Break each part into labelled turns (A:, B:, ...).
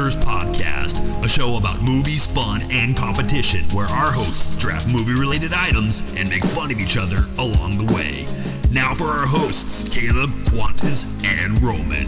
A: Drafters Podcast, a show about movies, fun, and competition, where our hosts draft movie-related items and make fun of each other along the way. Now for our hosts, Caleb, Qantas, and Roman.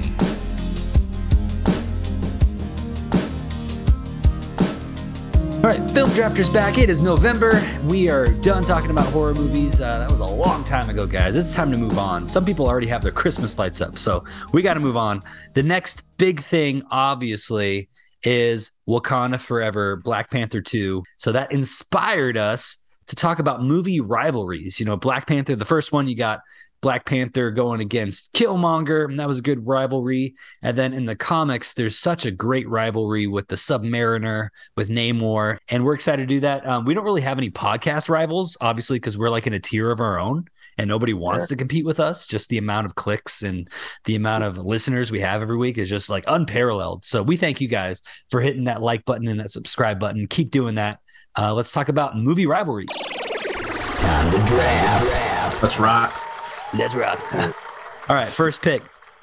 B: All right, Film Drafters back. It is November. We are done talking about horror movies. That was a long time ago, guys. It's time to move on. Some people already have their Christmas lights up, so we got to move on. The next big thing, obviously, is Wakanda Forever, Black Panther 2. So that inspired us to talk about movie rivalries. You know, Black Panther, the first one, you got Black Panther going against Killmonger, and that was a good rivalry. And then in the comics, there's such a great rivalry with the Submariner, with Namor, and we're excited to do that. We don't really have any podcast rivals, obviously, because we're like in a tier of our own, and nobody wants to compete with us. Just the amount of clicks and the amount of listeners we have every week is just like unparalleled. So we thank you guys for hitting that like button and that subscribe button. Keep doing that. Let's talk about movie rivalries.
C: Time to draft.
D: Let's rock.
B: Let's rock. All right, first pick.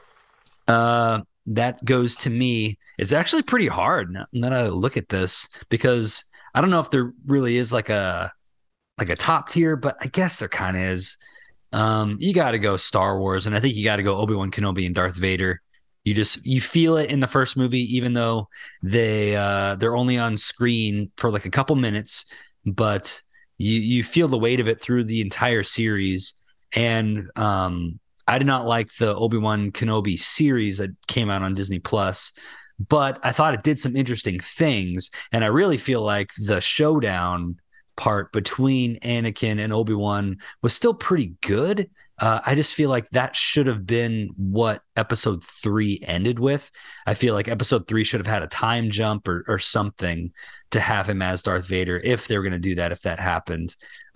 B: That goes to me. It's actually pretty hard now that I look at this, because I don't know if there really is like a top tier, but I guess there kind of is. You got to go Star Wars, and I think you got to go Obi-Wan Kenobi and Darth Vader. You feel it in the first movie, even though they're only on screen for like a couple minutes, but you feel the weight of it through the entire series. And I did not like the Obi-Wan Kenobi series that came out on Disney Plus, but I thought it did some interesting things, and I really feel like the showdown part between Anakin and Obi-Wan was still pretty good. I just feel like that should have been what episode 3 ended with. I feel like episode 3 should have had a time jump or something to have him as Darth Vader, if they were going to do that, if that happened.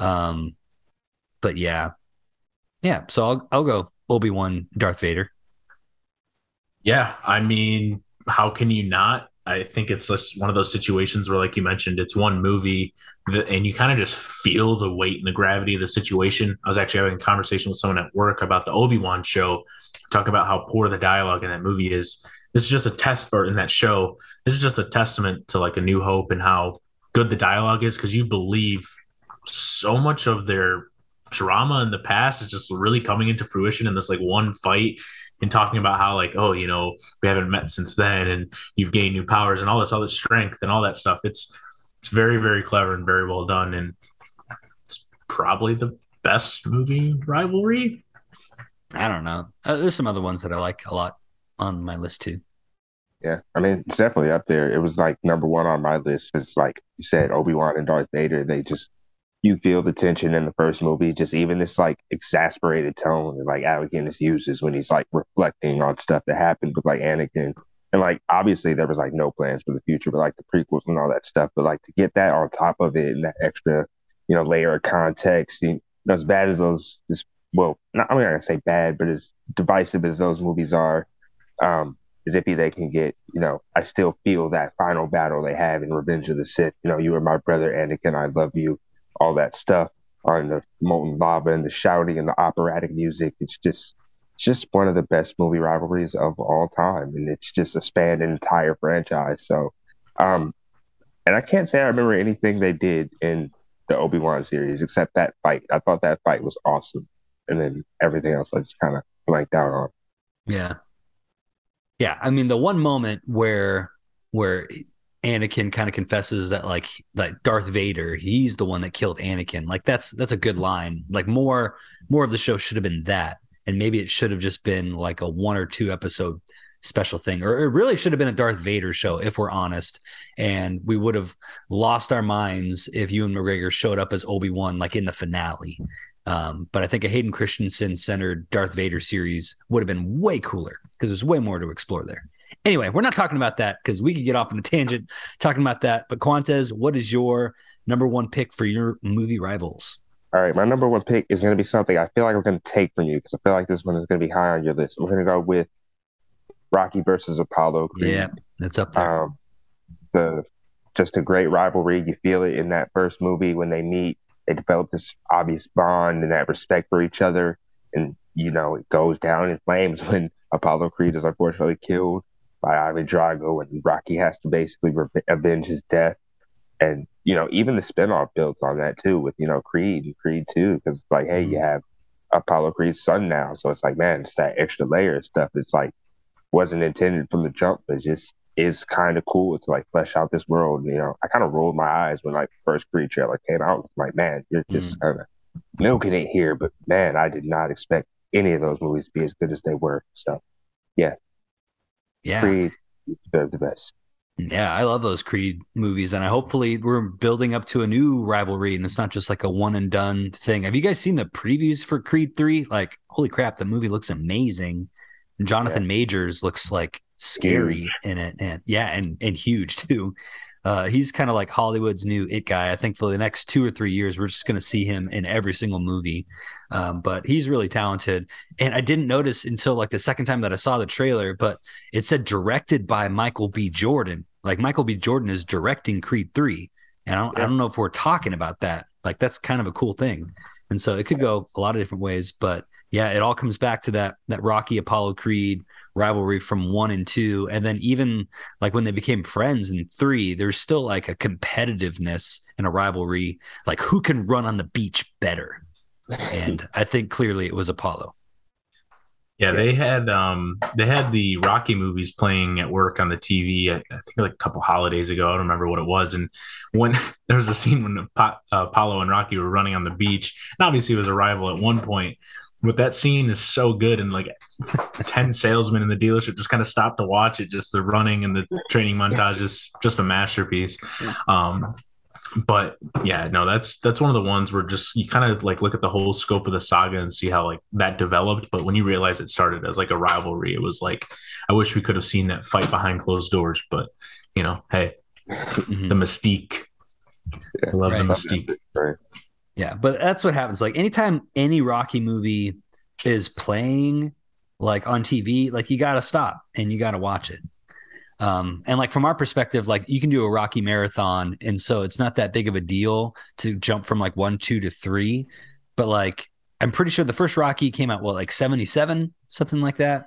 B: But yeah. So I'll go Obi-Wan, Darth Vader.
D: Yeah, I mean, how can you not? I think it's just one of those situations where, like you mentioned, it's one movie and you kind of just feel the weight and the gravity of the situation. I was actually having a conversation with someone at work about the Obi-Wan show, talking about how poor the dialogue in that movie is. This is just a in that show. This is just a testament to like A New Hope and how good the dialogue is, because you believe so much of their drama in the past is just really coming into fruition in this like one fight, and talking about how like, oh, you know, we haven't met since then and you've gained new powers and all this other strength and all that stuff. It's very, very clever and very well done, and it's probably the best movie rivalry.
B: I don't know. There's some other ones that I like a lot on my list too.
E: Yeah, I mean, it's definitely up there. It was like number one on my list. It's like you said, Obi-Wan and Darth Vader, you feel the tension in the first movie, just even this like exasperated tone that like Alec Guinness uses when he's like reflecting on stuff that happened with like Anakin. And like, obviously there was like no plans for the future, but like the prequels and all that stuff. But like to get that on top of it and that extra, layer of context, as bad as those, I'm not gonna say bad, but as divisive as those movies are, as iffy they can get, I still feel that final battle they have in Revenge of the Sith. You are my brother, Anakin, I love you. All that stuff on the molten lava and the shouting and the operatic music. It's just one of the best movie rivalries of all time. And it's just spanned an entire franchise. So, and I can't say I remember anything they did in the Obi-Wan series except that fight. I thought that fight was awesome. And then everything else I just kind of blanked out on.
B: Yeah. Yeah. I mean, the one moment where Anakin kind of confesses that like Darth Vader, he's the one that killed Anakin. Like that's a good line. Like more of the show should have been that, and maybe it should have just been like a 1 or 2 episode special thing, or it really should have been a Darth Vader show if we're honest. And we would have lost our minds if Ewan McGregor showed up as Obi-Wan like in the finale. But I think a Hayden Christensen centered Darth Vader series would have been way cooler, because there's way more to explore there. Anyway, we're not talking about that because we could get off on a tangent talking about that. But Qantas, what is your number one pick for your movie rivals?
E: All right, my number one pick is going to be something I feel like we're going to take from you, because I feel like this one is going to be high on your list. We're going to go with Rocky versus Apollo Creed.
B: Yeah, that's up there.
E: Just a great rivalry. You feel it in that first movie when they meet. They develop this obvious bond and that respect for each other. And, it goes down in flames when Apollo Creed is unfortunately killed. by Ivan Drago, and Rocky has to basically avenge his death. And, even the spinoff built on that too with, Creed and Creed 2, because it's like, hey, you have Apollo Creed's son now. So it's like, man, it's that extra layer of stuff. It's like, wasn't intended from the jump, but just is kind of cool to like flesh out this world. I kind of rolled my eyes when like the first Creed trailer came out. I'm like, man, you're just kind of milking it here. But man, I did not expect any of those movies to be as good as they were. So yeah. Creed, they're the best.
B: Yeah, I love those Creed movies, and hopefully we're building up to a new rivalry, and it's not just like a one and done thing. Have you guys seen the previews for Creed 3? Like, holy crap, the movie looks amazing. And Jonathan Majors looks like scary in it, and huge too. He's kind of like Hollywood's new it guy. I think for the next 2 or 3 years, we're just going to see him in every single movie. But he's really talented. And I didn't notice until like the second time that I saw the trailer, but it said directed by Michael B. Jordan. Like Michael B. Jordan is directing Creed 3. And I don't know if we're talking about that. Like that's kind of a cool thing. And so it could go a lot of different ways, but yeah, it all comes back to that Rocky Apollo Creed rivalry from 1 and 2. And then even like when they became friends in 3, there's still like a competitiveness and a rivalry, like who can run on the beach better. And I think clearly it was Apollo.
D: Yeah, they had the Rocky movies playing at work on the TV. I think like a couple holidays ago. I don't remember what it was. And when there was a scene when Apollo and Rocky were running on the beach, and obviously it was a rival at one point. But that scene is so good, and like 10 salesmen in the dealership just kind of stopped to watch it. Just the running and the training montage is just a masterpiece. But yeah, no, that's one of the ones where just you kind of like look at the whole scope of the saga and see how like that developed. But when you realize it started as like a rivalry, it was like, I wish we could have seen that fight behind closed doors. But hey, the mystique. I love the mystique.
E: Right.
B: Yeah, but that's what happens. Like anytime any Rocky movie is playing like on TV, like you got to stop and you got to watch it. And like from our perspective, like you can do a Rocky marathon. And so it's not that big of a deal to jump from like 1, 2 to 3. But like, I'm pretty sure the first Rocky came out, like 77, something like that.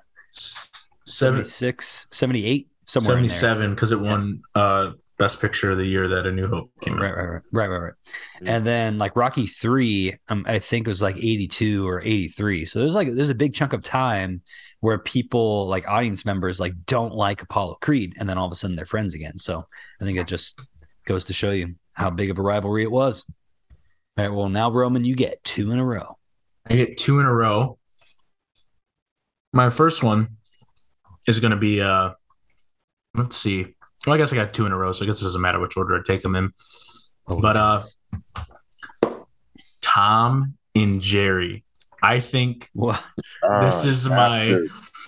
B: 76, 78, somewhere
D: 77, because it won Best Picture of the year that A New Hope came out.
B: Right. And then like Rocky 3, I think it was like 82 or 83. So there's a big chunk of time where people like audience members like don't like Apollo Creed, and then all of a sudden they're friends again. So I think it just goes to show you how big of a rivalry it was. All right, well now Roman, you get 2 in a row.
D: I get 2 in a row. My first one is going to be let's see. Well, I guess I got 2 in a row, so I guess it doesn't matter which order I take them in. But Tom and Jerry. I think this is my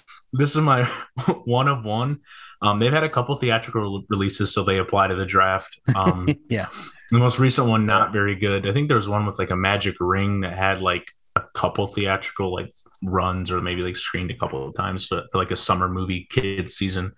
D: one of one. They've had a couple theatrical releases, so they apply to the draft.
B: Yeah.
D: The most recent one, not very good. I think there was one with like a magic ring that had like a couple theatrical like runs, or maybe like screened a couple of times for like a summer movie kids season.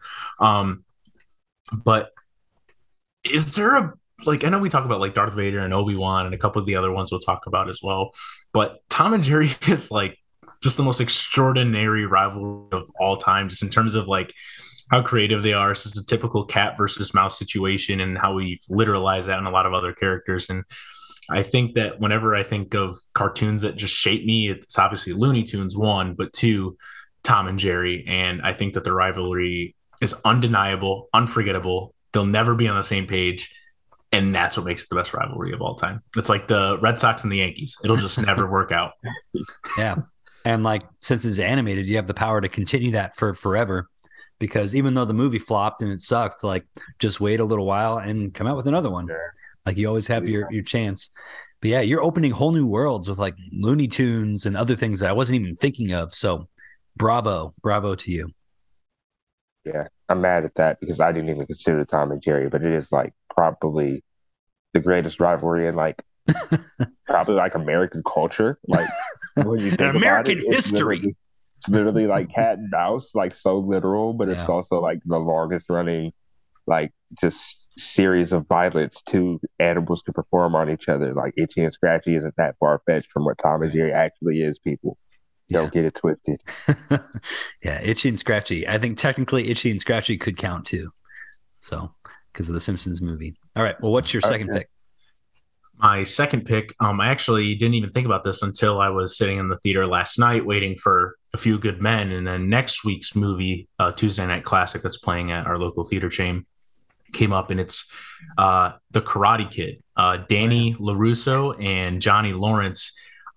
D: But is there I know we talk about like Darth Vader and Obi-Wan and a couple of the other ones we'll talk about as well, but Tom and Jerry is like just the most extraordinary rivalry of all time, just in terms of like how creative they are. It's just a typical cat versus mouse situation, and how we've literalized that in a lot of other characters. And I think that whenever I think of cartoons that just shape me, it's obviously Looney Tunes, 1, but 2, Tom and Jerry. And I think that the rivalry is undeniable, unforgettable. They'll never be on the same page. And that's what makes it the best rivalry of all time. It's like the Red Sox and the Yankees. It'll just never work out.
B: Yeah. And like, since it's animated, you have the power to continue that for forever, because even though the movie flopped and it sucked, like just wait a little while and come out with another one. Sure. Like you always have your chance. But yeah, you're opening whole new worlds with like Looney Tunes and other things that I wasn't even thinking of. So bravo to you.
E: Yeah, I'm mad at that because I didn't even consider Tom and Jerry, but it is like probably the greatest rivalry in like probably like American culture. Like when you think
B: American
E: about it,
B: history.
E: It's literally like cat and mouse, like so literal, but it's also like the longest running like just series of violence 2 animals to perform on each other. Like Itchy and Scratchy isn't that far fetched from what Tom and Jerry actually is, people. Don't get it twisted.
B: Yeah, Itchy and Scratchy. I think technically Itchy and Scratchy could count too. So, because of the Simpsons movie. All right. Well, what's your second pick?
D: My second pick, I actually didn't even think about this until I was sitting in the theater last night waiting for A Few Good Men. And then next week's movie, Tuesday Night Classic, that's playing at our local theater chain, came up, and it's The Karate Kid. Danny LaRusso and Johnny Lawrence.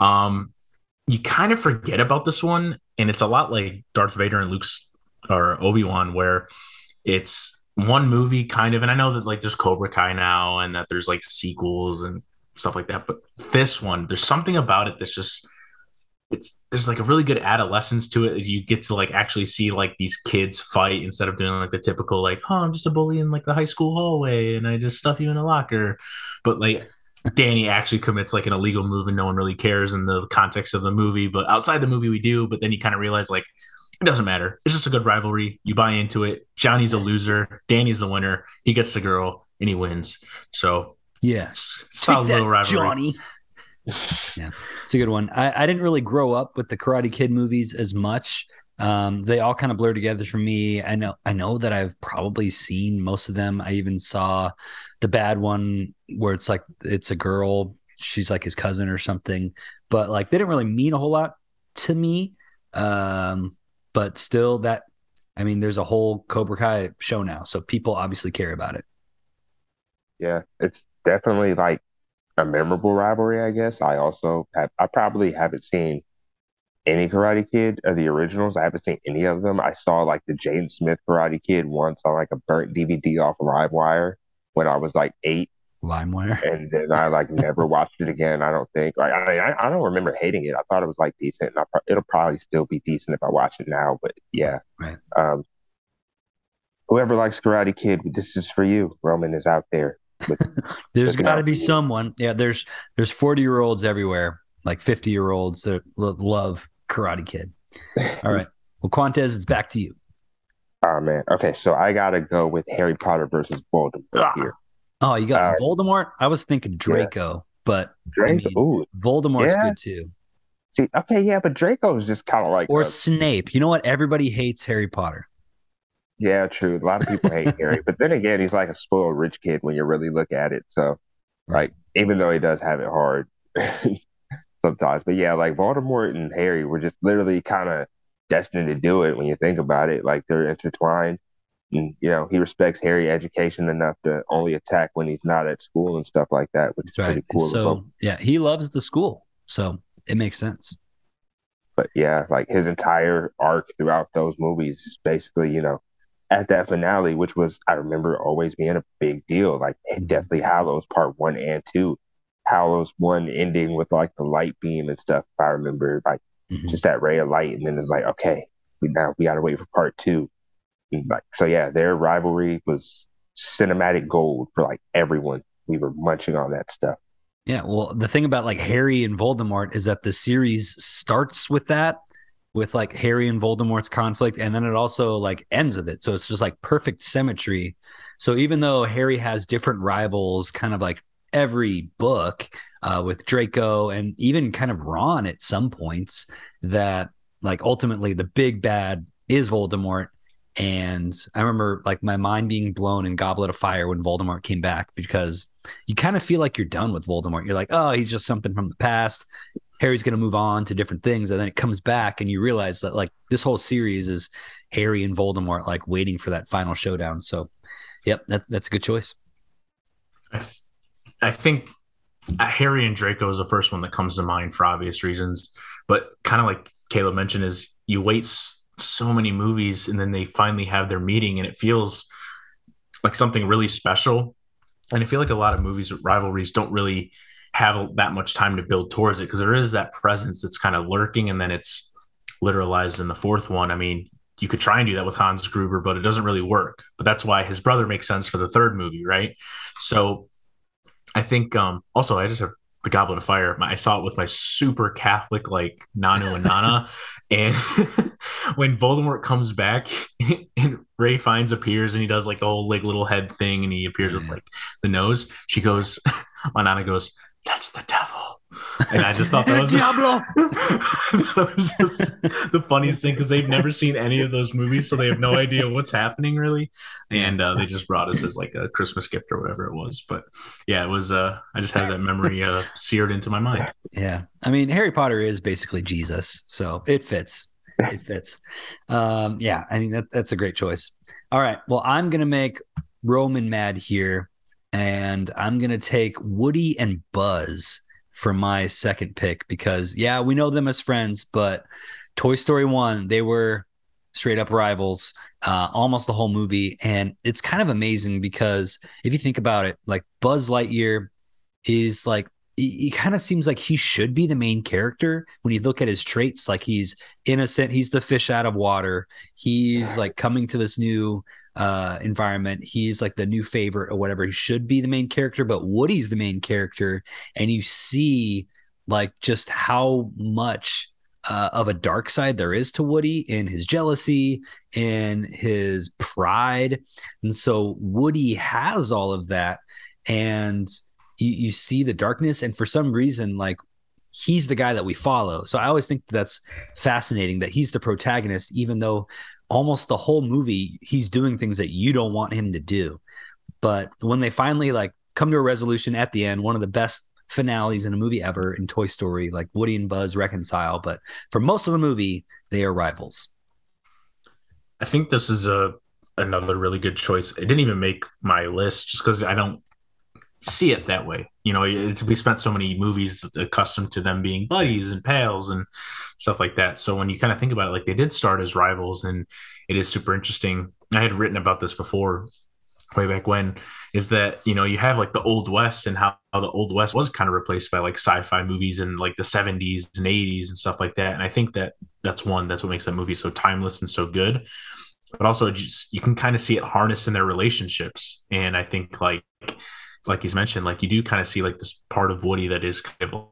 D: You kind of forget about this one, and it's a lot like Darth Vader and Luke's or Obi-Wan, where it's one movie kind of, and I know that like there's Cobra Kai now and that there's like sequels and stuff like that, but this one, there's something about it that's just, there's like a really good adolescence to it. You get to like actually see like these kids fight instead of doing like the typical like, oh, I'm just a bully in like the high school hallway and I just stuff you in a locker. But like Danny actually commits like an illegal move and no one really cares in the context of the movie, but outside the movie we do. But then you kind of realize like it doesn't matter. It's just a good rivalry. You buy into it. Johnny's a loser. Danny's the winner. He gets the girl and he wins. So
B: yeah,
D: solid little rivalry.
B: Johnny. Yeah, it's a good one. I didn't really grow up with the Karate Kid movies as much. They all kind of blur together for me. I know that I've probably seen most of them. I even saw the bad one where it's like it's a girl. She's like his cousin or something. But like they didn't really mean a whole lot to me. But still, there's a whole Cobra Kai show now, so people obviously care about it.
E: Yeah, it's definitely like a memorable rivalry, I guess. I probably haven't seen any Karate Kid of the originals. I haven't seen any of them. I saw like the Jaden Smith Karate Kid once on like a burnt DVD off LimeWire when I was like 8.
B: LimeWire.
E: And then I like never watched it again. I don't think. Like I don't remember hating it. I thought it was like decent. And it'll probably still be decent if I watch it now. But yeah.
B: Right.
E: Whoever likes Karate Kid, this is for you. Roman is out there.
B: There's got to be someone. Yeah, there's 40-year-olds everywhere, like 50-year-olds that love Karate Kid. All right. Well, Quantez, it's back to you.
E: Oh, man. Okay, so I got to go with Harry Potter versus Voldemort here.
B: Oh, you got Voldemort? I was thinking Draco, but Voldemort's good too.
E: See, okay, yeah, but Draco is just kind of like...
B: Or Snape. You know what? Everybody hates Harry Potter.
E: Yeah, true. A lot of people hate Harry, but then again, he's like a spoiled rich kid when you really look at it. So, like, even though he does have it hard sometimes, but yeah, like Voldemort and Harry were just literally kind of destined to do it when you think about it. Like they're intertwined, and he respects Harry's education enough to only attack when he's not at school and stuff like that, which is pretty cool.
B: So, yeah, he loves the school, so it makes sense.
E: But yeah, like his entire arc throughout those movies is basically, at that finale, which was, I remember always being a big deal. Like definitely Hallows Part 1 and 2. Hallows 1 ending with like the light beam and stuff. If I remember, like just that ray of light, and then it's like, okay, we got to wait for Part 2. And like, so yeah, their rivalry was cinematic gold for like everyone. We were munching on that stuff.
B: Yeah, well, the thing about like Harry and Voldemort is that the series starts with that, with like Harry and Voldemort's conflict, and then it also like ends with it. So it's just like perfect symmetry. So even though Harry has different rivals, kind of like every book, with Draco and even kind of Ron at some points, that like ultimately the big bad is Voldemort. And I remember like my mind being blown in Goblet of Fire when Voldemort came back, because you kind of feel like you're done with Voldemort. You're like, oh, he's just something from the past. Harry's going to move on to different things. And then it comes back and you realize that like this whole series is Harry and Voldemort, like waiting for that final showdown. So, yep, that's a good choice.
D: I think Harry and Draco is the first one that comes to mind for obvious reasons. But kind of like Caleb mentioned, is you wait so many movies and then they finally have their meeting and it feels like something really special. And I feel like a lot of movies with rivalries don't really have that much time to build towards it, because there is that presence that's kind of lurking and then it's literalized in the fourth one. I mean, you could try and do that with Hans Gruber, but it doesn't really work. But that's why his brother makes sense for the third movie, right? So I think also I just have the Goblet of Fire. I saw it with my super Catholic like Nanu and Nana. And when Voldemort comes back and Ray Fiennes appears and he does like the whole like little head thing and he appears with like the nose, she goes, my Nana goes, that's the devil. And I just thought that was
B: Diablo.
D: that was just the funniest thing because they've never seen any of those movies, so they have no idea what's happening really. And they just brought us as like a Christmas gift or whatever it was. But yeah, it was. I just had that memory seared into my mind.
B: Yeah, I mean, Harry Potter is basically Jesus, so it fits. It fits. Yeah, I mean that's a great choice. All right, well, I'm gonna make Roman mad here, and I'm gonna take Woody and Buzz for my second pick because, yeah, we know them as friends, but Toy Story 1, they were straight up rivals almost the whole movie. And it's kind of amazing because if you think about it, like Buzz Lightyear is like, he kind of seems like he should be the main character when you look at his traits. Like he's innocent. He's the fish out of water. He's like coming to this new environment. He's like the new favorite or whatever. He should be the main character, but Woody's the main character. And you see like just how much of a dark side there is to Woody in his jealousy, in his pride. And so Woody has all of that. And you see the darkness, and for some reason, like he's the guy that we follow. So I always think that's fascinating that he's the protagonist, even though almost the whole movie he's doing things that you don't want him to do. But when they finally like come to a resolution at the end, one of the best finales in a movie ever in Toy Story, like Woody and Buzz reconcile. But for most of the movie, they are rivals.
D: I think this is another really good choice. It didn't even make my list just because I don't see it that way. You know, we spent so many movies accustomed to them being buddies and pals and stuff like that. So when you kind of think about it, like they did start as rivals, and it is super interesting. I had written about this before, way back when, is that, you know, you have like the Old West and how the Old West was kind of replaced by like sci-fi movies in like the 70s and 80s and stuff like that. And I think that's what makes that movie so timeless and so good. But also just, you can kind of see it harnessed in their relationships. And I think like he's mentioned, like you do kind of see like this part of Woody that is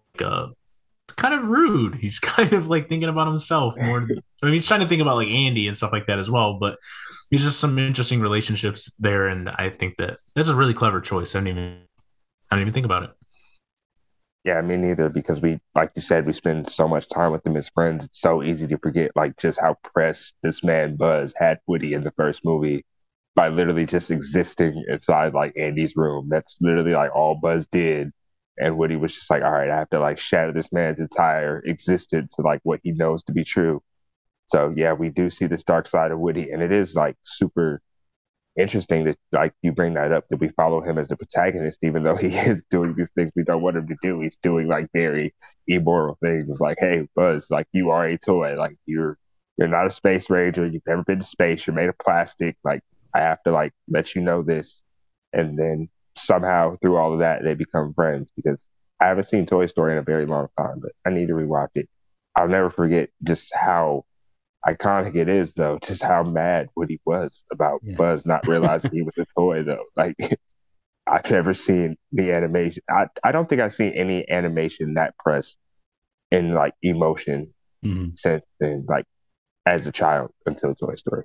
D: kind of rude. He's kind of like thinking about himself more. I mean, he's trying to think about like Andy and stuff like that as well, but there's just some interesting relationships there. And I think that's a really clever choice. I didn't even think about it.
E: Yeah, me neither, because we, like you said, we spend so much time with them as friends. It's so easy to forget like just how pressed this man Buzz had Woody in the first movie by literally just existing inside like Andy's room. That's literally like all Buzz did. And Woody was just like, all right, I have to like shatter this man's entire existence to like what he knows to be true. So yeah, we do see this dark side of Woody, and it is like super interesting that like you bring that up, that we follow him as the protagonist, even though he is doing these things we don't want him to do. He's doing like very immoral things, like, hey, Buzz, like you are a toy, like you're not a space ranger, you've never been to space, you're made of plastic, like I have to like let you know this. And then somehow through all of that they become friends, because I haven't seen Toy Story in a very long time, but I need to rewatch it. I'll never forget just how iconic it is, though, just how mad Woody was about Buzz not realizing he was a toy, though. Like, I've never seen the animation. I don't think I've seen any animation that pressed in like emotion since then, like as a child, until Toy Story.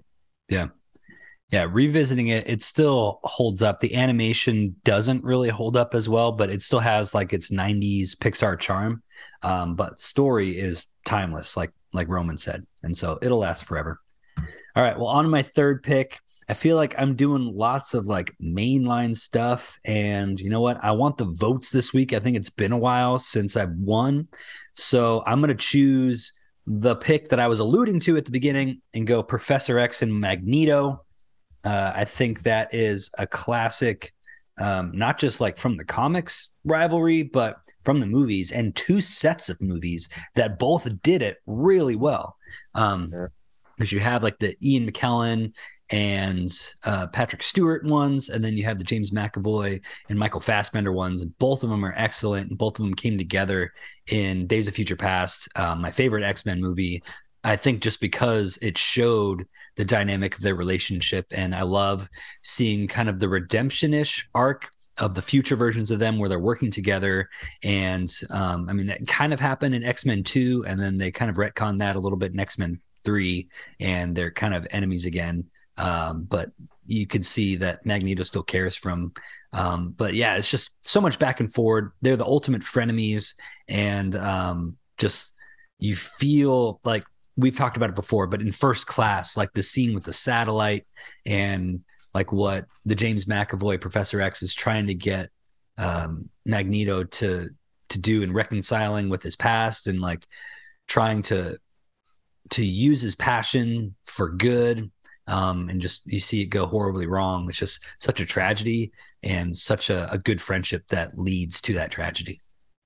B: Yeah, revisiting it, it still holds up. The animation doesn't really hold up as well, but it still has like its 90s Pixar charm. But story is timeless, like Roman said. And so it'll last forever. All right, well, on to my third pick. I feel like I'm doing lots of like mainline stuff. And you know what? I want the votes this week. I think it's been a while since I've won. So I'm going to choose the pick that I was alluding to at the beginning and go Professor X and Magneto. I think that is a classic, not just like from the comics rivalry, but from the movies, and two sets of movies that both did it really well. Because you have like the Ian McKellen and Patrick Stewart ones, and then you have the James McAvoy and Michael Fassbender ones. Both of them are excellent, and both of them came together in Days of Future Past, my favorite X-Men movie. I think just because it showed the dynamic of their relationship, and I love seeing kind of the redemption-ish arc of the future versions of them where they're working together. And I mean, that kind of happened in X-Men 2, and then they kind of retconned that a little bit in X-Men 3, and they're kind of enemies again. But you could see that Magneto still cares from. But yeah, it's just so much back and forward. They're the ultimate frenemies, and just you feel like we've talked about it before, but in First Class, like the scene with the satellite and like what the James McAvoy Professor X is trying to get Magneto to do in reconciling with his past and like trying to use his passion for good, and just you see it go horribly wrong. It's just such a tragedy and such a good friendship that leads to that tragedy.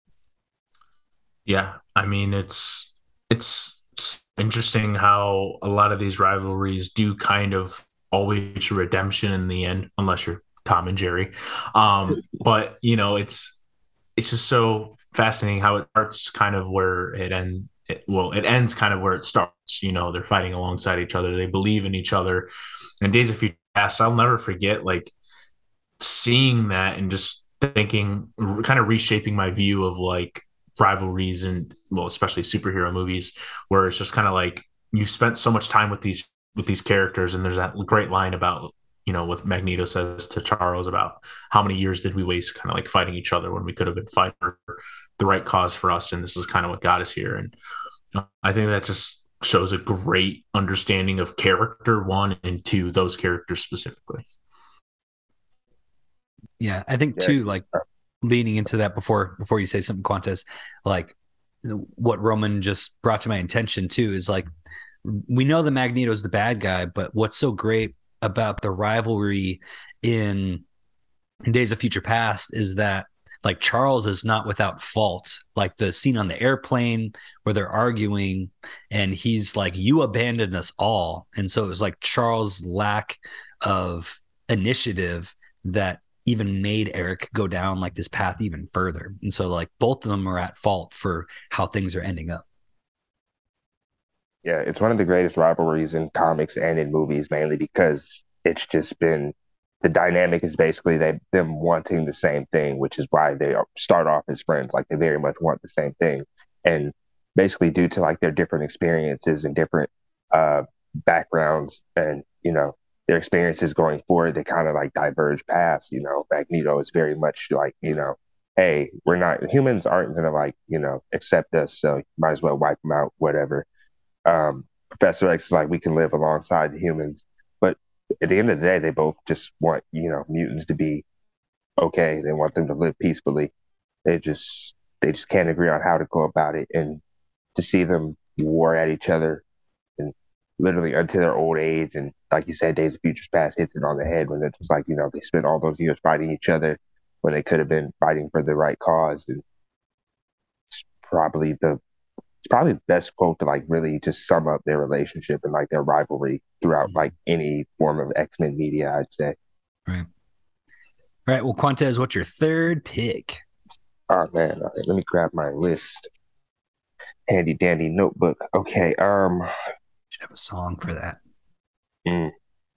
D: Yeah, I mean it's interesting how a lot of these rivalries do kind of always reach redemption in the end, unless you're Tom and Jerry. But you know, it's just so fascinating how it starts kind of where it ends. It ends kind of where it starts. You know, they're fighting alongside each other. They believe in each other. And Days of Future Past, I'll never forget like seeing that and just thinking, kind of reshaping my view of like rivalries and, well, especially superhero movies, where it's just kind of like you've spent so much time with these characters, and there's that great line about, you know, what Magneto says to Charles about how many years did we waste kind of like fighting each other when we could have been fighting for the right cause for us, and this is kind of what got us here. And I think that just shows a great understanding of character, one, and two, those characters specifically.
B: Yeah, I think too, like leaning into that before you say something, Quantes, like what Roman just brought to my attention too is like we know the Magneto's the bad guy, but what's so great about the rivalry in Days of Future Past is that like Charles is not without fault. Like the scene on the airplane where they're arguing and he's like, you abandoned us all. And so it was like Charles' lack of initiative that even made Eric go down like this path even further. And so like both of them are at fault for how things are ending up.
E: Yeah, it's one of the greatest rivalries in comics and in movies, mainly because it's just been the dynamic is basically them wanting the same thing, which is why they start off as friends. Like they very much want the same thing, and basically due to like their different experiences and different backgrounds, and you know their experiences going forward, they kind of like diverge past. You know, Magneto is very much like, you know, hey, we're not humans aren't gonna like, you know, accept us, so you might as well wipe them out, whatever. Professor X is like, we can live alongside the humans, but at the end of the day, they both just want, you know, mutants to be okay. They want them to live peacefully. They just can't agree on how to go about it, and to see them war at each other and literally until their old age, and like you said, Days of Future Past hits it on the head when it's just like, you know, they spent all those years fighting each other when they could have been fighting for the right cause. And it's probably the best quote to like really just sum up their relationship and like their rivalry throughout like any form of X-Men media, I'd say.
B: Right. All right. Well, Quantes, what's your third pick?
E: Oh man, all right, let me grab my list. Handy dandy notebook. Okay.
B: Should have a song for that.
E: I'm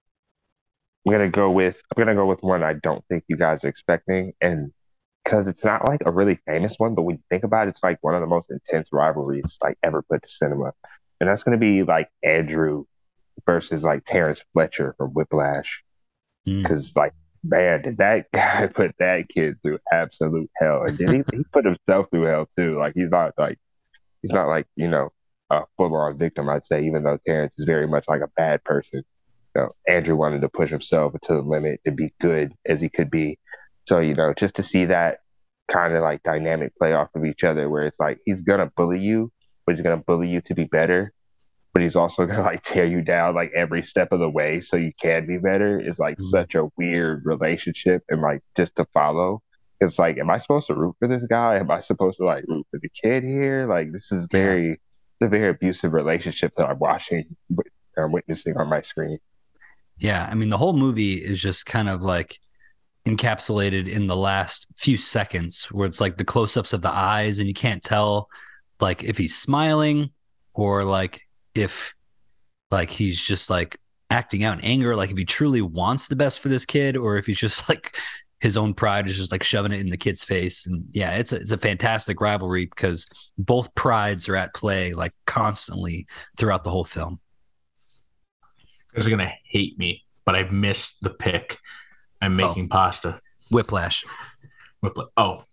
E: gonna go with one I don't think you guys are expecting, and because it's not like a really famous one, but when you think about it, it's like one of the most intense rivalries like ever put to cinema. And that's going to be like Andrew versus like Terrence Fletcher from Whiplash. Because like, man, did that guy put that kid through absolute hell. And then he put himself through hell too. Like he's not like, you know, a full on victim, I'd say, even though Terrence is very much like a bad person. You know, Andrew wanted to push himself to the limit to be good as he could be. So, you know, just to see that kind of like dynamic play off of each other, where it's like he's gonna bully you, but he's gonna bully you to be better, but he's also gonna like tear you down like every step of the way so you can be better, is like such a weird relationship. And like just to follow, it's like, am I supposed to root for this guy? Am I supposed to like root for the kid here? Like this is a very abusive relationship that I'm witnessing on my screen.
B: Yeah, I mean the whole movie is just kind of like encapsulated in the last few seconds, where it's like the close-ups of the eyes and you can't tell like if he's smiling or like if like he's just like acting out in anger, like if he truly wants the best for this kid, or if he's just like his own pride is just like shoving it in the kid's face. And yeah, it's a fantastic rivalry because both prides are at play like constantly throughout the whole film.
D: You guys are gonna hate me but I missed the pick. I'm making pasta.
B: Whiplash.
D: Oh,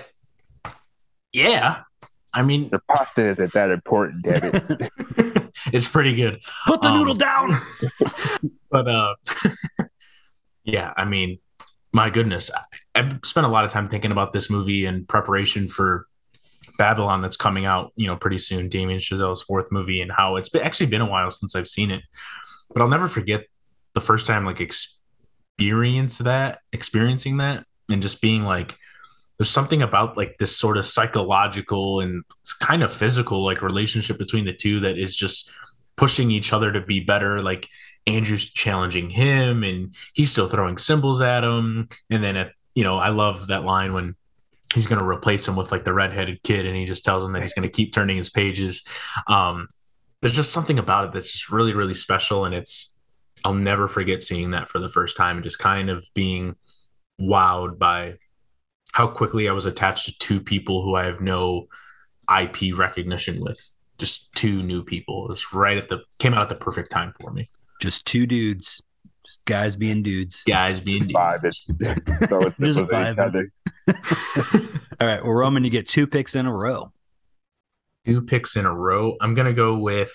D: yeah. I mean,
E: The pasta isn't that important, damn it.
D: it's pretty good.
B: Put the noodle down.
D: But yeah, I mean, my goodness, I've spent a lot of time thinking about this movie in preparation for Babylon that's coming out, pretty soon. Damien Chazelle's fourth movie, and how actually been a while since I've seen it, but I'll never forget the first time like experiencing that, and just being like, there's something about like this sort of psychological and kind of physical like relationship between the two that is just pushing each other to be better. Like Andrew's challenging him, and he's still throwing symbols at him, and then I love that line when he's going to replace him with like the redheaded kid, and he just tells him that he's going to keep turning his pages. There's just something about it that's just really, really special. And I'll never forget seeing that for the first time and just kind of being wowed by how quickly I was attached to two people who I have no IP recognition with. Just two new people. It was came out at the perfect time for me.
B: Just two dudes. Just guys being dudes.
E: Vibing. So it's
B: Just
E: each other.
B: All right. Well, Roman, you get 2 picks in a row.
D: 2 picks in a row. I'm going to go with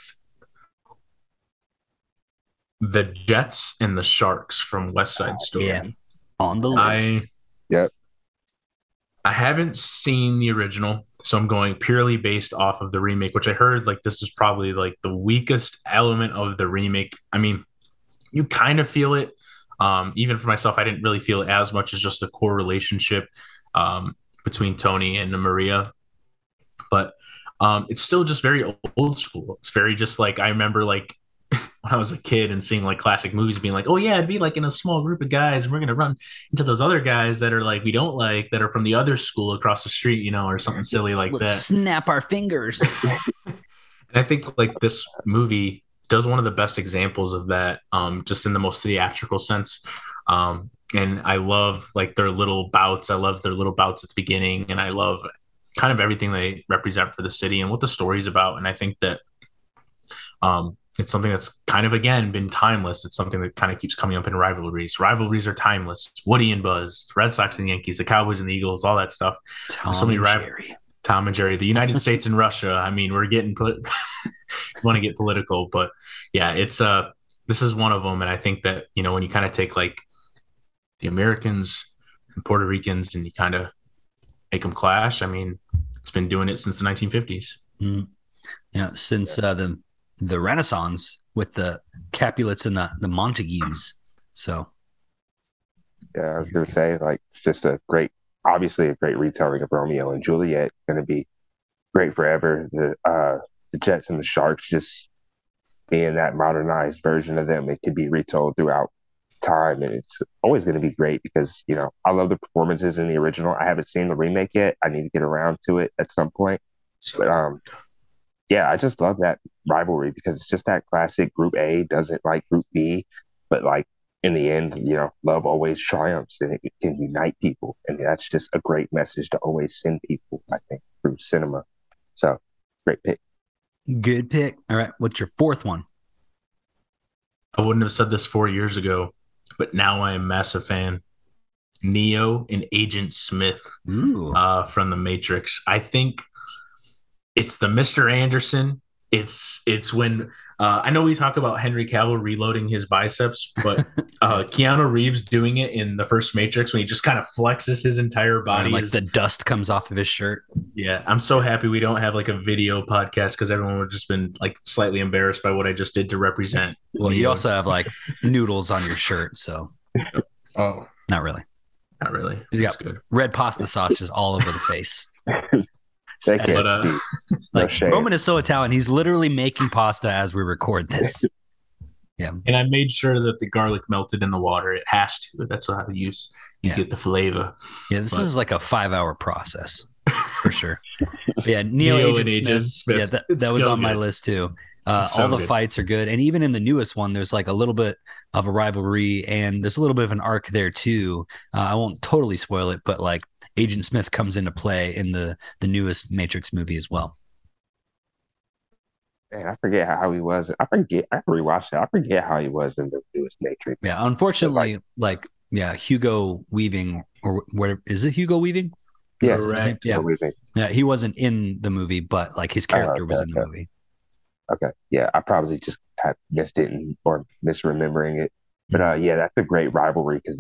D: the Jets and the Sharks from West Side Story.
B: Yeah. On the list.
D: I haven't seen the original, so I'm going purely based off of the remake, which I heard like this is probably like the weakest element of the remake. I mean, you kind of feel it. Even for myself, I didn't really feel it as much as just the core relationship between Tony and Maria. But it's still just very old school. It's very just like I remember like when I was a kid and seeing like classic movies being like, oh yeah, it'd be like in a small group of guys and we're going to run into those other guys that are like, we don't like, that are from the other school across the street, or something silly like that.
B: Snap our fingers.
D: And I think like this movie does one of the best examples of that, just in the most theatrical sense. And I love like their little bouts. I love their little bouts at the beginning, and I love kind of everything they represent for the city and what the story's about. And I think that it's something that's kind of, again, been timeless. It's something that kind of keeps coming up in rivalries. Rivalries are timeless. Woody and Buzz, Red Sox and Yankees, the Cowboys and the Eagles, all that stuff.
B: Tom and Jerry,
D: the United States and Russia. I mean, we're getting want to get political, but yeah, it's this is one of them. And I think that, when you kind of take like the Americans and Puerto Ricans and you kind of make them clash, I mean, it's been doing it since the 1950s.
B: Mm. Yeah, since the Renaissance with the Capulets and the Montagues. So,
E: yeah, I was going to say, like, it's just obviously a great retelling of Romeo and Juliet. Going to be great forever. The Jets and the Sharks, just being that modernized version of them, it could be retold throughout time, and it's always going to be great because I love the performances in the original. I haven't seen the remake yet. I need to get around to it at some point. But yeah, I just love that rivalry because it's just that classic Group A doesn't like Group B, but like in the end, love always triumphs and it can unite people, and that's just a great message to always send people, I think, through cinema. So, great pick.
B: Good pick. All right, what's your 4th one?
D: I wouldn't have said this 4 years ago, but now I am a massive fan. Neo and Agent Smith from The Matrix. I think it's the Mr. Anderson. It's when I know we talk about Henry Cavill reloading his biceps, but Keanu Reeves doing it in the first Matrix when he just kind of flexes his entire body.
B: Like the dust comes off of his shirt.
D: Yeah, I'm so happy we don't have like a video podcast because everyone would have just been like slightly embarrassed by what I just did to represent.
B: Well, you also have like noodles on your shirt, so.
D: Oh,
B: not really.
D: Not really.
B: He's got good red pasta sauce just all over the face. Like Roman is so Italian, he's literally making pasta as we record this. Yeah,
D: and I made sure that the garlic melted in the water. It has to. That's how you get the flavor.
B: Yeah, this is like a 5-hour process for sure. But yeah, Neo Agent Smith. Yeah, that was on my list too. All the fights are good, and even in the newest one, there's like a little bit of a rivalry, and there's a little bit of an arc there too. I won't totally spoil it, but like Agent Smith comes into play in the newest Matrix movie as well.
E: Man, I forget how he was. I forget. I rewatched it. I forget how he was in the newest Matrix.
B: Yeah,
E: But like,
B: unfortunately, Hugo Weaving, or where is it? Hugo Weaving?
E: yes,
B: Is that his name?
D: Correct.
B: Yeah,
E: what we think.
B: yeah. He wasn't in the movie, but like his
E: Oh,
B: character was
E: okay,
B: in the
E: okay,
B: movie.
E: okay. Yeah, I probably just had missed it or misremembering it. But
B: Mhm.
E: yeah, that's a great rivalry because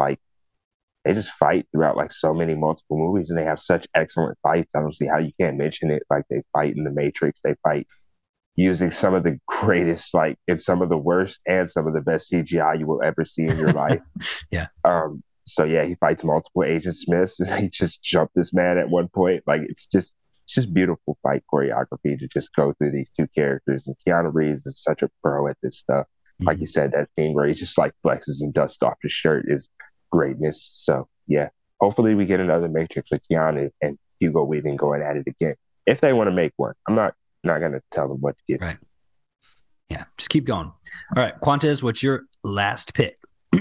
E: they just fight throughout like so many multiple movies, and they have such excellent fights. I don't see how you can't mention it. Like they fight in the Matrix, they fight using some of the greatest, like, and some of the worst and some of the best CGI you will ever see in your life.
B: Yeah,
E: So yeah, he fights multiple Agent Smiths, and he just jumped this man at one point. Like it's just beautiful fight choreography to just go through these two characters. And Keanu Reeves is such a pro at this stuff. Like you
B: Mhm.
E: said, that scene where he just like flexes and dusts off his shirt is greatness. So yeah, hopefully we get another Matrix with Keanu and Hugo Weaving going at it again if they want to make one. I'm not gonna tell them what to give.
B: Right. Yeah, just keep going. All right, Quantez, what's your last pick?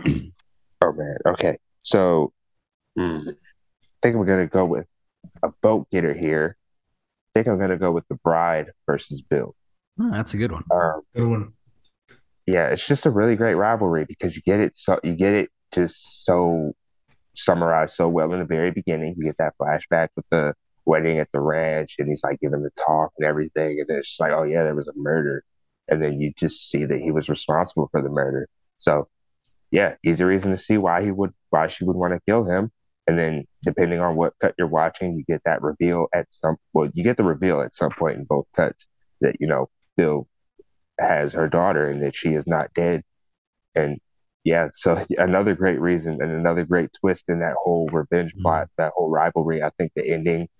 E: Oh man, okay. So I think I'm gonna go with a vote getter here. I think I'm gonna go with The Bride versus Bill.
B: Oh, that's a good one.
D: Good one.
E: Yeah, it's just a really great rivalry because you get it just so summarized so well in the very beginning. You get that flashback with the wedding at the ranch, and he's like giving the talk and everything, and then it's just like, oh yeah, there was a murder, and then you just see that he was responsible for the murder. So yeah, easy reason to see why she would want to kill him. And then depending on what cut you're watching, you get that reveal you get the reveal at some point in both cuts that, Bill has her daughter and that she is not dead. And yeah, so another great reason and another great twist in that whole revenge plot, that whole rivalry. I think the ending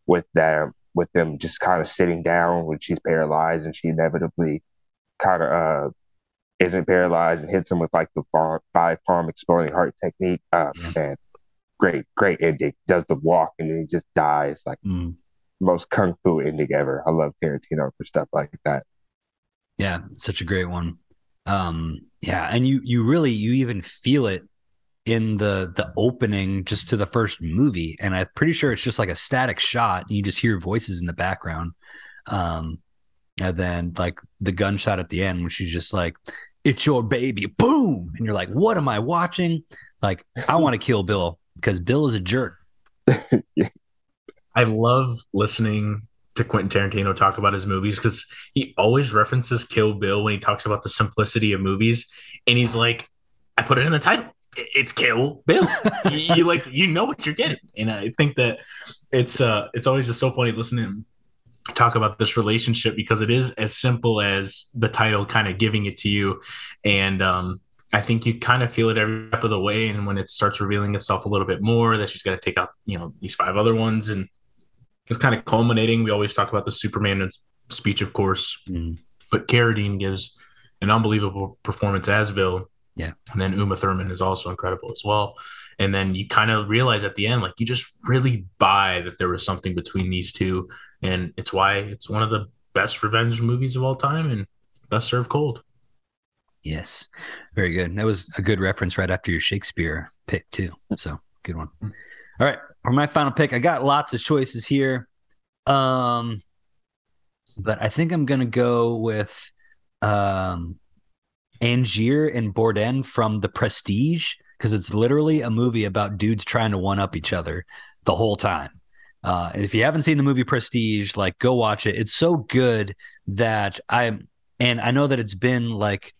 E: with them just kind of sitting down when she's paralyzed and she inevitably kind of isn't paralyzed and hits him with like the five palm exploding heart technique. Man, great ending. Does the walk and then he just dies. Like most kung fu ending ever. I love Tarantino for stuff like that.
B: Yeah, such a great one. Yeah, and you even feel it in the opening just to the first movie, and I'm pretty sure it's just like a static shot, and you just hear voices in the background. And then like the gunshot at the end, when she's just like, "It's your baby," boom, and you're like, "What am I watching?" Like, I want to kill Bill because Bill is a jerk.
D: I love listening to Quentin Tarantino talk about his movies because he always references Kill Bill when he talks about the simplicity of movies. And he's like, I put it in the title. It's Kill Bill. you know what you're getting. And I think that it's always just so funny listening to him talk about this relationship because it is as simple as the title kind of giving it to you. And I think you kind of feel it every step of the way. And when it starts revealing itself a little bit more, that she's got to take out, these five other ones, and it's kind of culminating. We always talk about the Superman speech, of course, but Carradine gives an unbelievable performance as Bill.
B: Yeah.
D: And then Uma Thurman is also incredible as well. And then you kind of realize at the end, like you just really buy that there was something between these two. And it's why it's one of the best revenge movies of all time and best served cold.
B: Yes, very good. That was a good reference right after your Shakespeare pick too. So good one. All right, for my final pick, I got lots of choices here, but I think I'm gonna go with Angier and Bourdain from The Prestige because it's literally a movie about dudes trying to one up each other the whole time. And if you haven't seen the movie Prestige, like go watch it. It's so good that I know that it's been like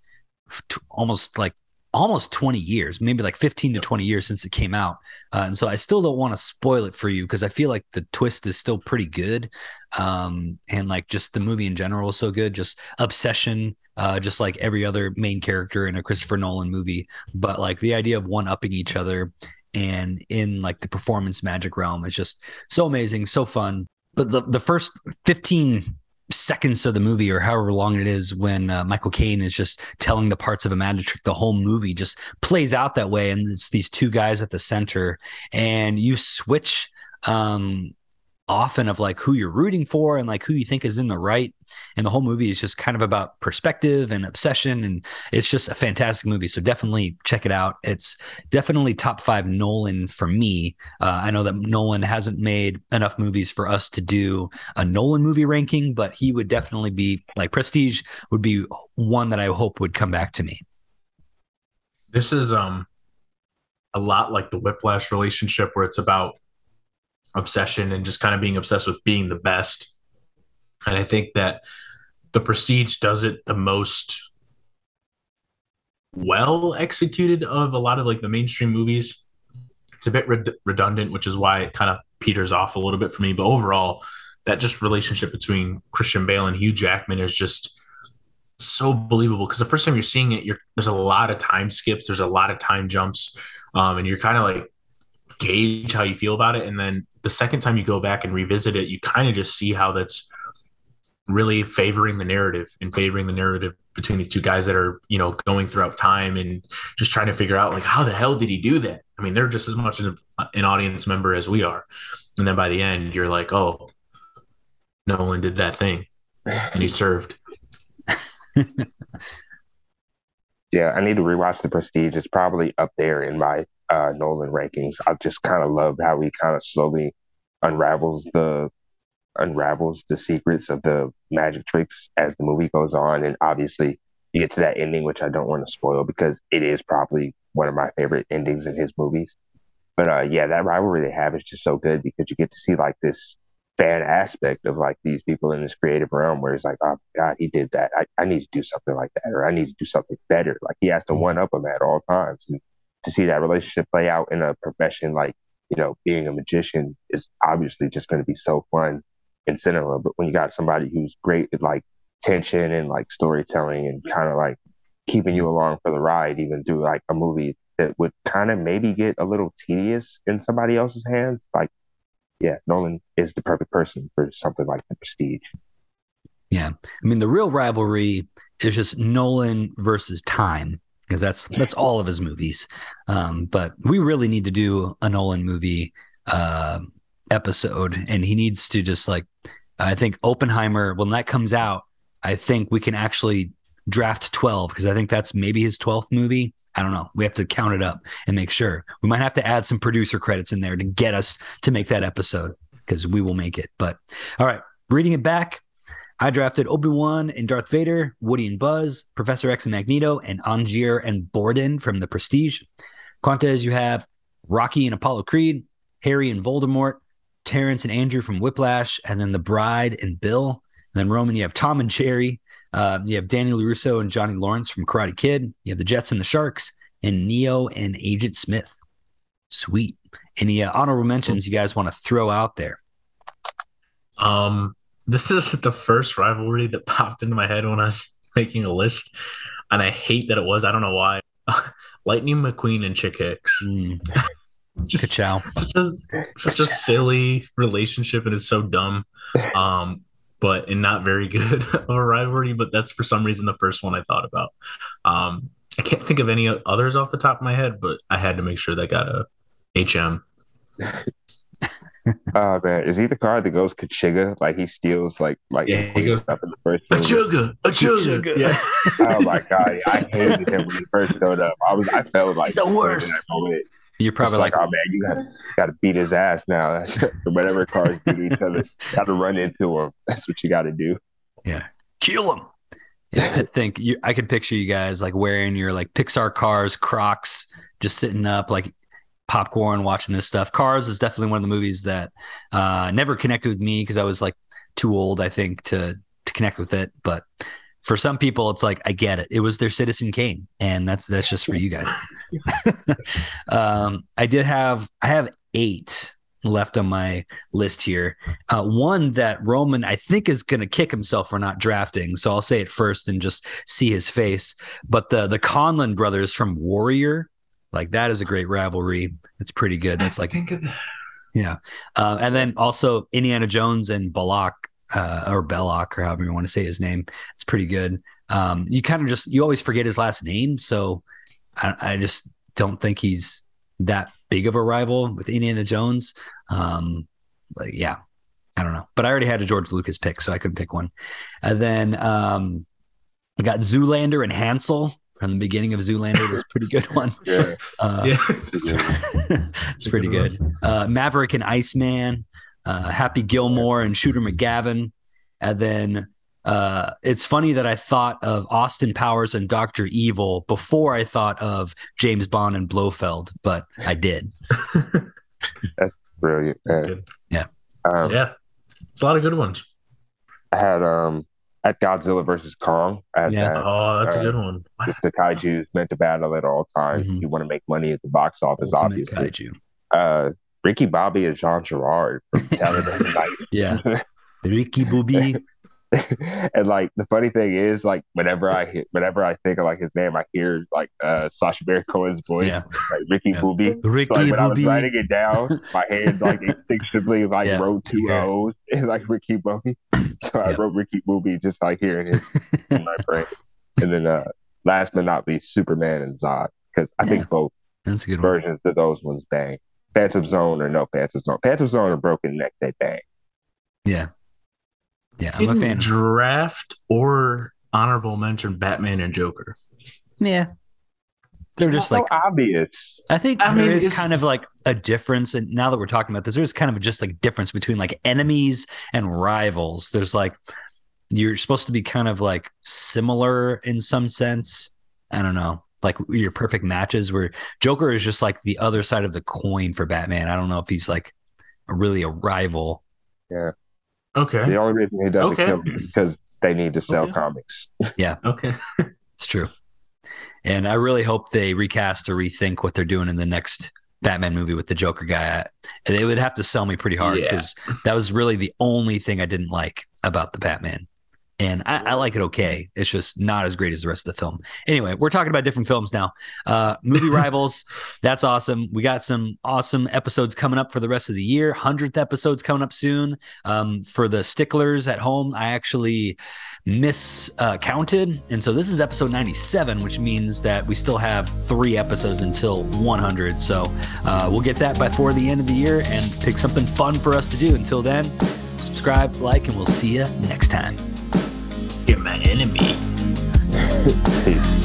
B: almost 20 years, maybe like 15 to 20 years since it came out. And so I still don't want to spoil it for you because I feel like the twist is still pretty good. And like just the movie in general is so good, just obsession, just like every other main character in a Christopher Nolan movie. But like the idea of one-upping each other and in like the performance magic realm is just so amazing, so fun. But the first 15 seconds of the movie or however long it is when Michael Caine is just telling the parts of a magic trick, the whole movie just plays out that way. And it's these two guys at the center and you switch often of like who you're rooting for and like who you think is in the right. And the whole movie is just kind of about perspective and obsession. And it's just a fantastic movie. So definitely check it out. It's definitely top 5 Nolan for me. I know that Nolan hasn't made enough movies for us to do a Nolan movie ranking, but he would definitely be like Prestige would be one that I hope would come back to me.
D: This is a lot like the Whiplash relationship, where it's about obsession and just kind of being obsessed with being the best. And I think that the Prestige does it the most well executed of a lot of like the mainstream movies. It's a bit redundant, which is why it kind of peters off a little bit for me. But overall, that just relationship between Christian Bale and Hugh Jackman is just so believable, because the first time you're seeing it, there's a lot of time skips, there's a lot of time jumps, and you're kind of like gauge how you feel about it. And then the second time you go back and revisit it, you kind of just see how that's really favoring the narrative between these two guys that are, you know, going throughout time and just trying to figure out like, how the hell did he do that? I mean, they're just as much an audience member as we are. And then by the end, you're like, oh, Nolan did that thing and he served.
E: Yeah, I need to rewatch The Prestige. It's probably up there in my Nolan rankings. I just kind of love how he kind of slowly unravels the secrets of the magic tricks as the movie goes on. And obviously you get to that ending, which I don't want to spoil because it is probably one of my favorite endings in his movies. But yeah, that rivalry they have is just so good because you get to see like this fan aspect of like these people in this creative realm where it's like, oh God, he did that. I need to do something like that, or I need to do something better. Like he has to one up him at all times. And to see that relationship play out in a profession like, you know, being a magician is obviously just going to be so fun in cinema. But when you got somebody who's great at like tension and like storytelling and kind of like keeping you along for the ride, even through like a movie that would kind of maybe get a little tedious in somebody else's hands, like, yeah, Nolan is the perfect person for something like The Prestige.
B: Yeah. I mean, the real rivalry is just Nolan versus time, because that's all of his movies. But we really need to do a Nolan movie episode, and he needs to just like, I think Oppenheimer, when that comes out, I think we can actually draft 12, because I think that's maybe his 12th movie. I don't know. We have to count it up and make sure. We might have to add some producer credits in there to get us to make that episode, because we will make it. But all right, reading it back, I drafted Obi-Wan and Darth Vader, Woody and Buzz, Professor X and Magneto, and Angier and Borden from The Prestige. Quantes, you have Rocky and Apollo Creed, Harry and Voldemort, Terrence and Andrew from Whiplash, and then The Bride and Bill. And then Roman, you have Tom and Jerry. You have Daniel LaRusso and Johnny Lawrence from Karate Kid. You have the Jets and the Sharks, and Neo and Agent Smith. Sweet. Any honorable mentions you guys want to throw out there?
D: This is the first rivalry that popped into my head when I was making a list, and I hate that it was. I don't know why. Lightning McQueen and Chick Hicks.
B: Just
D: such a silly relationship, and it's so dumb. But not very good of a rivalry, but that's for some reason the first one I thought about. I can't think of any others off the top of my head, but I had to make sure that got a HM.
E: Oh man, is he the card that goes Kachiga? Like he steals like
D: yeah, he goes
E: stuff in the first movie.
D: A sugar. Yeah.
E: Oh my God, I hated him when he first showed up. I felt like
B: he's the worst. You're probably like,
E: oh man, you got to beat his ass now. Whatever cars do to each other, got to run into him. That's what you got to do.
B: Yeah, kill him. Yeah, I could picture you guys like wearing your like Pixar Cars Crocs, just sitting up like popcorn, watching this stuff. Cars is definitely one of the movies that never connected with me because I was like too old, I think, to connect with it. But for some people, it's like, I get it. It was their Citizen Kane, and that's just for you guys. I have 8 left on my list here. One that Roman, I think, is going to kick himself for not drafting. So I'll say it first and just see his face. But the Conlon brothers from Warrior, like that is a great rivalry. It's pretty good. That's like, think of that. Yeah. And then also Indiana Jones and Belloc, or Belloc, or however you want to say his name. It's pretty good. You kind of you always forget his last name. So I just don't think he's that big of a rival with Indiana Jones. Yeah, I don't know, but I already had a George Lucas pick, so I couldn't pick one. And then I got Zoolander and Hansel from the beginning of Zoolander. That's a pretty good one.
E: Yeah.
B: It's pretty good. Maverick and Iceman, Happy Gilmore and Shooter McGavin. And then it's funny that I thought of Austin Powers and Dr. Evil before I thought of James Bond and Blofeld, but I did.
E: That's brilliant. Man.
D: Good.
B: Yeah.
D: So, yeah, it's a lot of good ones.
E: I had at Godzilla versus Kong. I had
B: Yeah.
E: that.
D: Oh, that's a good one.
E: If the kaiju is meant to battle at all times,
B: Mhm.
E: you want to make money at the box office,
B: Ultimate
E: obviously.
B: Kaiju.
E: Ricky Bobby and Jean Girard from Talladega Nights.
B: Yeah. Ricky Bobby.
E: And like the funny thing is, like whenever I think of like his name, I hear like Sacha Baron Cohen's voice,
B: Yeah.
E: like Ricky
B: Yeah.
E: Bobby.
B: Ricky
E: Like when I was
B: Bobby.
E: writing it down, my hand like instinctively like
B: Yeah.
E: wrote two
B: Yeah.
E: O's and like Ricky Bobby. So I
B: Yep.
E: wrote Ricky Bobby just like hearing it in my brain. And then last but not least, Superman and Zod, because I
B: Yeah.
E: think both
B: That's a good one.
E: versions of those ones bang. Phantom Zone or no Phantom Zone. Phantom Zone or Broken Neck, they bang.
B: Yeah. Yeah. I'm a
D: Didn't
B: fan.
D: draft or honorable mention Batman and Joker.
B: Yeah. They're just
E: so
B: like,
E: obvious.
B: I think
D: I
B: there
D: mean,
B: is
D: it's-
B: kind of like a difference. And now that we're talking about this, there's kind of just like difference between like enemies and rivals. There's like, you're supposed to be kind of like similar in some sense. I don't know. Like your perfect matches where Joker is just like the other side of the coin for Batman. I don't know if he's like really a rival.
D: Okay.
E: The only reason he doesn't
D: Okay.
E: kill them is because they need to sell
D: Okay.
E: comics.
D: Okay.
B: It's true. And I really hope they recast or rethink what they're doing in the next Batman movie with the Joker guy. They would have to sell me pretty hard
D: Yeah.
B: because that was really the only thing I didn't like about the Batman. And I like it okay. It's just not as great as the rest of the film. Anyway, we're talking about different films now. Movie Rivals, that's awesome. We got some awesome episodes coming up for the rest of the year. 100th episode's coming up soon. For the sticklers at home, I actually miscounted. And so this is episode 97, which means that we still have 3 episodes until 100. So we'll get that before the end of the year and pick something fun for us to do. Until then, subscribe, like, and we'll see you next time.
D: You're my enemy.
E: Peace.